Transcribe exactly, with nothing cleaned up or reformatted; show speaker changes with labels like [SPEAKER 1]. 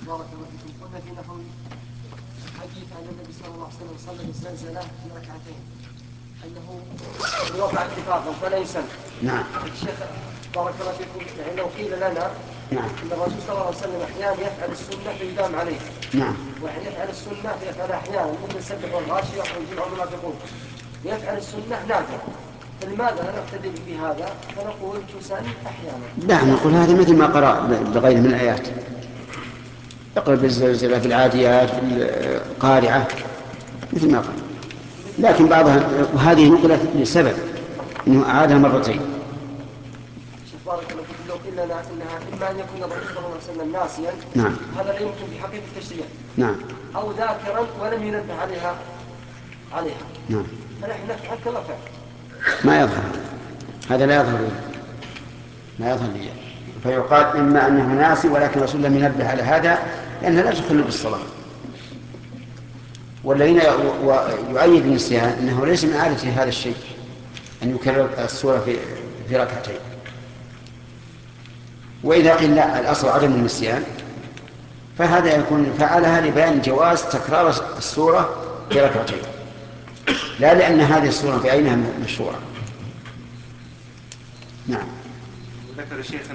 [SPEAKER 1] بارك الله فيكم. قلنا في نحو حديث عن النبي صلى الله عليه وسلم صلى الزلزلة في ركعتين أنه يوقع اتفاقا فلا يسن.
[SPEAKER 2] نعم.
[SPEAKER 1] الشيخ بارك الله فيكم، يعني لو قيل لنا
[SPEAKER 2] نعم.
[SPEAKER 1] أن الرسول صلى الله عليه وسلم أحيانا يفعل السنة فيدام عليه.
[SPEAKER 2] نعم.
[SPEAKER 1] وأن يفعل السنة فيفعل أحيانا مثل السبح والغاشية ويجيب عن المنافقون. يفعل السنة نادرا. فلماذا لا نقتدي بهذا فنقول تسن أحيانا؟
[SPEAKER 2] لا، نقول هذا مثل ما قرأ بغير من الآيات، يقرأ بالزلزلة في العاديات في القارعة مثل ما قال. لكن بعضها، وهذه نقلت لسبب أنه أعادها مرتين.
[SPEAKER 1] شيخ بارك الله فيكم، لو قلنا انها اما ان يكون الرسول صلى الله عليه وسلم ناسيا،
[SPEAKER 2] نعم،
[SPEAKER 1] هذا لا يمكن في حقيقه التشريع.
[SPEAKER 2] نعم،
[SPEAKER 1] او ذاكرا ولم ينبه عليها عليها
[SPEAKER 2] نعم،
[SPEAKER 1] فنحن نفعل كما فعل.
[SPEAKER 2] ما يظهر هذا، لا يظهر لي. ما يظهر لي فيقال إما أنه ناسي ولكن الرسول لم ينبه على هذا لأنها لا تدخل بالصلاة. والذين يؤيد النسيان أنه ليس من عادة هذا الشيء أن يكرر السورة في في ركعتين. وإذا قيل لا، الأصل عدم النسيان، فهذا يكون فعلها لبيان جواز تكرار السورة في ركعتين، لا لأن هذه السورة بعينها مشروعة. نعم.
[SPEAKER 3] ذكر الشيخ